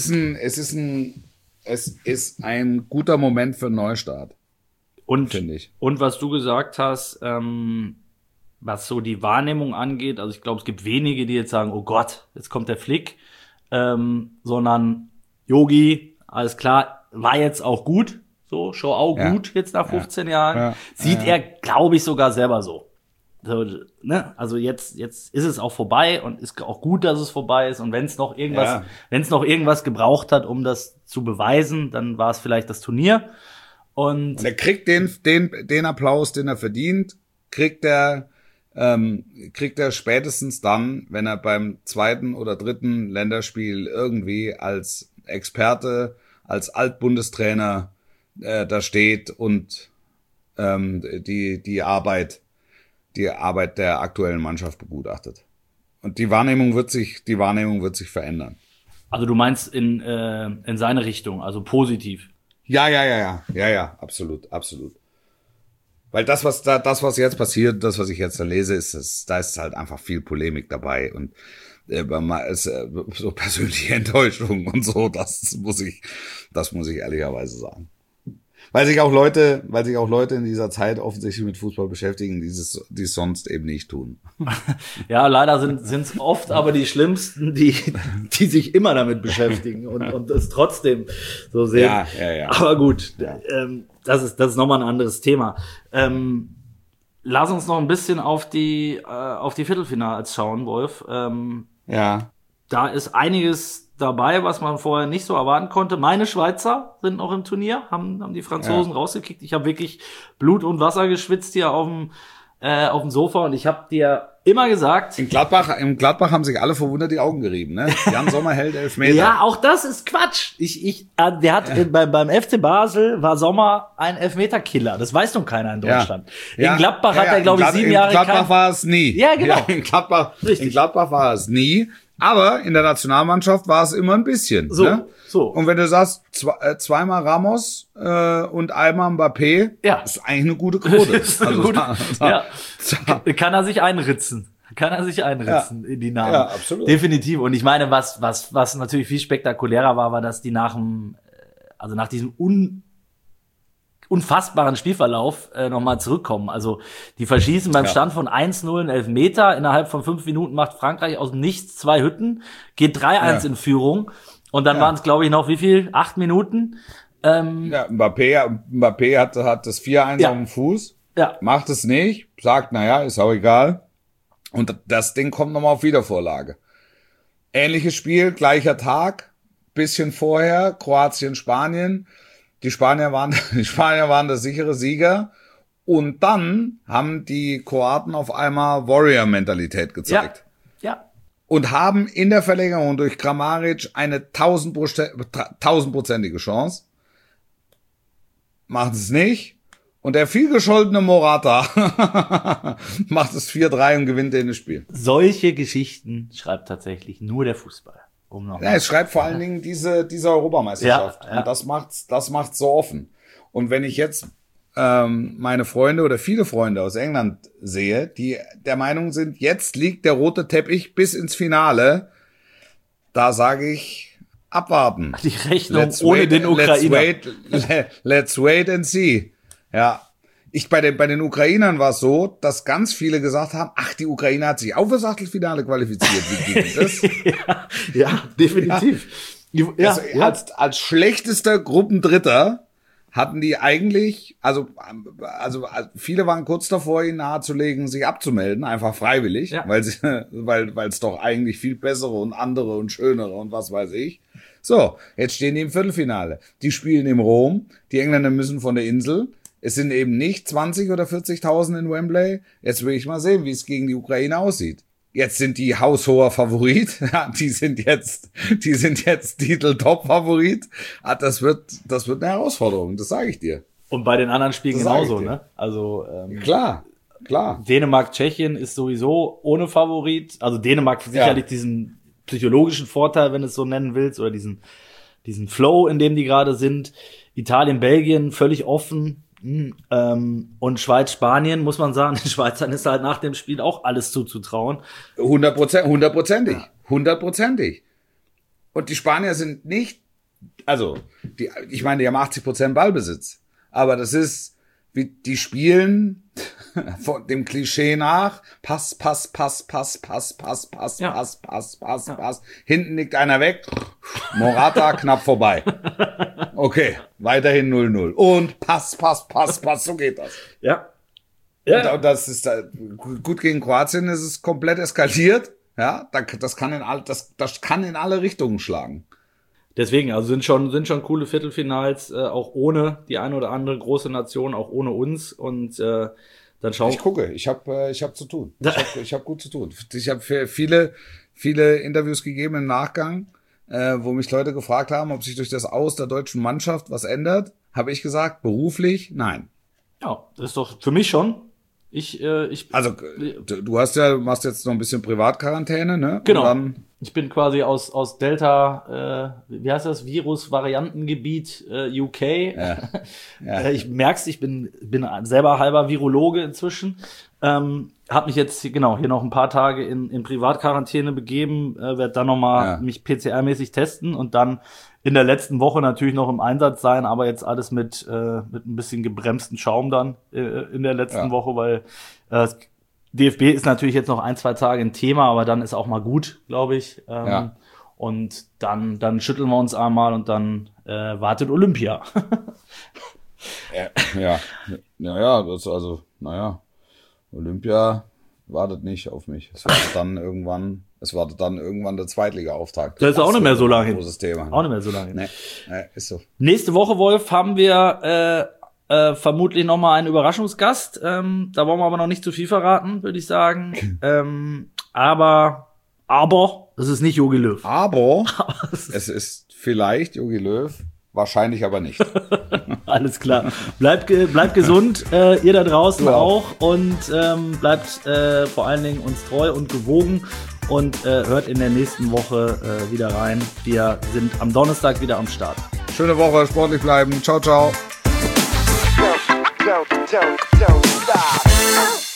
ist ein guter Moment für einen Neustart. Finde ich. Und was du gesagt hast, was so die Wahrnehmung angeht, also ich glaube, es gibt wenige, die jetzt sagen, oh Gott, jetzt kommt der Flick, sondern Yogi, alles klar, war jetzt auch gut, so, show auch gut jetzt nach 15 Jahren. Sieht er, glaube ich, sogar selber so. So, ne? Also jetzt ist es auch vorbei und ist auch gut, dass es vorbei ist. Und wenn es noch irgendwas gebraucht hat, um das zu beweisen, dann war es vielleicht das Turnier. Und er kriegt den Applaus, den er verdient, kriegt er spätestens dann, wenn er beim zweiten oder dritten Länderspiel irgendwie als Experte, als Altbundestrainer da steht und die Arbeit der aktuellen Mannschaft begutachtet. Und die Wahrnehmung wird sich verändern. Also du meinst in seine Richtung, also positiv. Ja, absolut. Weil das, was jetzt passiert, das, was ich jetzt da lese, da ist halt einfach viel Polemik dabei und so persönliche Enttäuschung und so, das muss ich ehrlicherweise sagen. Weil sich auch Leute in dieser Zeit offensichtlich mit Fußball beschäftigen, die es sonst eben nicht tun. Ja, leider sind's oft aber die Schlimmsten, die sich immer damit beschäftigen und das trotzdem so sehen. Ja. Aber gut, das ist nochmal ein anderes Thema. Lass uns noch ein bisschen auf die Viertelfinals schauen, Wolf. Da ist einiges dabei, was man vorher nicht so erwarten konnte. Meine Schweizer sind noch im Turnier, haben die Franzosen rausgekickt. Ich habe wirklich Blut und Wasser geschwitzt hier auf dem Sofa und ich habe dir immer gesagt. Im Gladbach haben sich alle verwundert die Augen gerieben, ne? Jan Sommer hält Elfmeter. Ja, auch das ist Quatsch. Beim FC Basel war Sommer ein Elfmeterkiller. Das weiß noch keiner in Deutschland. In Gladbach hat er, glaube ich, 7 Jahre. In Gladbach war es nie. Ja, genau. Ja, in Gladbach war es nie. Aber in der Nationalmannschaft war es immer ein bisschen. So, ne? so. Und wenn du sagst, zweimal Ramos und einmal Mbappé, ist eigentlich eine gute Quote. Kann er sich einritzen. In die Namen. Ja, absolut. Definitiv. Und ich meine, was natürlich viel spektakulärer war, dass die nach diesem unfassbaren Spielverlauf nochmal zurückkommen. Also die verschießen beim Stand von 1-0 einen Elfmeter. Innerhalb von 5 Minuten macht Frankreich aus dem Nichts 2 Hütten, geht 3-1 in Führung. Und dann waren es, glaube ich, noch wie viel? 8 Minuten? Mbappé hat das 4-1 auf dem Fuß. Ja. Macht es nicht. Sagt, ist auch egal. Und das Ding kommt nochmal auf Wiedervorlage. Ähnliches Spiel, gleicher Tag, bisschen vorher, Kroatien, Spanien. Die Spanier waren der sichere Sieger. Und dann haben die Kroaten auf einmal Warrior-Mentalität gezeigt. Ja. Und haben in der Verlängerung durch Kramaric eine 1000-prozentige Chance. Macht es nicht. Und der vielgescholtene Morata macht es 4-3 und gewinnt das Spiel. Solche Geschichten schreibt tatsächlich nur der Fußball. Es schreibt vor allen Dingen diese Europameisterschaft. Ja. Und das macht's so offen. Und wenn ich jetzt meine Freunde oder viele Freunde aus England sehe, die der Meinung sind, jetzt liegt der rote Teppich bis ins Finale, da sage ich, abwarten. Die Rechnung ohne den Ukrainer. Let's wait and see. Ja. Bei den Ukrainern war es so, dass ganz viele gesagt haben, die Ukraine hat sich auch fürs Achtelfinale qualifiziert. Wie geht das? ja, definitiv. Ja. Als schlechtester Gruppendritter hatten die eigentlich, also viele waren kurz davor, ihnen nahezulegen, sich abzumelden, einfach freiwillig, weil es doch eigentlich viel bessere und andere und schönere und was weiß ich. So, jetzt stehen die im Viertelfinale. Die spielen im Rom, die Engländer müssen von der Insel. Es sind eben nicht 20 oder 40.000 in Wembley. Jetzt will ich mal sehen, wie es gegen die Ukraine aussieht. Jetzt sind die haushoher Favorit. Ja, die sind jetzt Titel-Top-Favorit. Das wird eine Herausforderung, das sage ich dir. Und bei den anderen Spielen genauso, ne? Also klar. Dänemark, Tschechien ist sowieso ohne Favorit. Also Dänemark sicherlich diesen psychologischen Vorteil, wenn du es so nennen willst, oder diesen Flow, in dem die gerade sind. Italien, Belgien völlig offen. Und Schweiz, Spanien, muss man sagen, den Schweizern ist halt nach dem Spiel auch alles zuzutrauen. 100%. Und die Spanier sind nicht, ich meine, die haben 80% Ballbesitz. Aber das ist, wie die spielen von dem Klischee nach, Pass. Hinten liegt einer weg, Morata knapp vorbei. Okay, weiterhin 0-0. Und Pass, so geht das. Ja. Und das ist gut gegen Kroatien ist es komplett eskaliert. Ja, das kann in alle Richtungen schlagen. Deswegen, also sind schon coole Viertelfinals, auch ohne die eine oder andere große Nation, auch ohne uns. Und dann schauen. Ich gucke, ich hab zu tun. Ich hab gut zu tun. Ich habe viele Interviews gegeben im Nachgang, wo mich Leute gefragt haben, ob sich durch das Aus der deutschen Mannschaft was ändert. Habe ich gesagt, beruflich, nein. Ja, das ist doch für mich schon. Also, du machst jetzt noch ein bisschen Privatquarantäne, ne? Genau. Und dann, ich bin quasi aus Delta, wie heißt das, Virus-Variantengebiet UK. Ja. Ich merk's, ich bin selber halber Virologe inzwischen. Hab mich jetzt hier noch ein paar Tage in Privatquarantäne begeben, werde dann nochmal mich PCR-mäßig testen und dann in der letzten Woche natürlich noch im Einsatz sein, aber jetzt alles mit ein bisschen gebremsten Schaum dann in der letzten Woche, weil DFB ist natürlich jetzt noch 1-2 Tage ein Thema, aber dann ist auch mal gut, glaube ich. Und dann schütteln wir uns einmal und dann wartet Olympia. Olympia wartet nicht auf mich. Es wartet dann irgendwann der Zweitliga-Auftakt. Das ist auch nicht mehr so lange hin. Großes Thema. Auch nicht mehr so lange hin. Nee, ist so. Nächste Woche, Wolf, haben wir vermutlich nochmal ein Überraschungsgast. Da wollen wir aber noch nicht zu viel verraten, würde ich sagen. Aber es ist nicht Jogi Löw. Aber es ist vielleicht Jogi Löw, wahrscheinlich aber nicht. Alles klar. Bleibt gesund, ihr da draußen auch. Und bleibt vor allen Dingen uns treu und gewogen. Und hört in der nächsten Woche wieder rein. Wir sind am Donnerstag wieder am Start. Schöne Woche, sportlich bleiben. Ciao, ciao. Don't stop.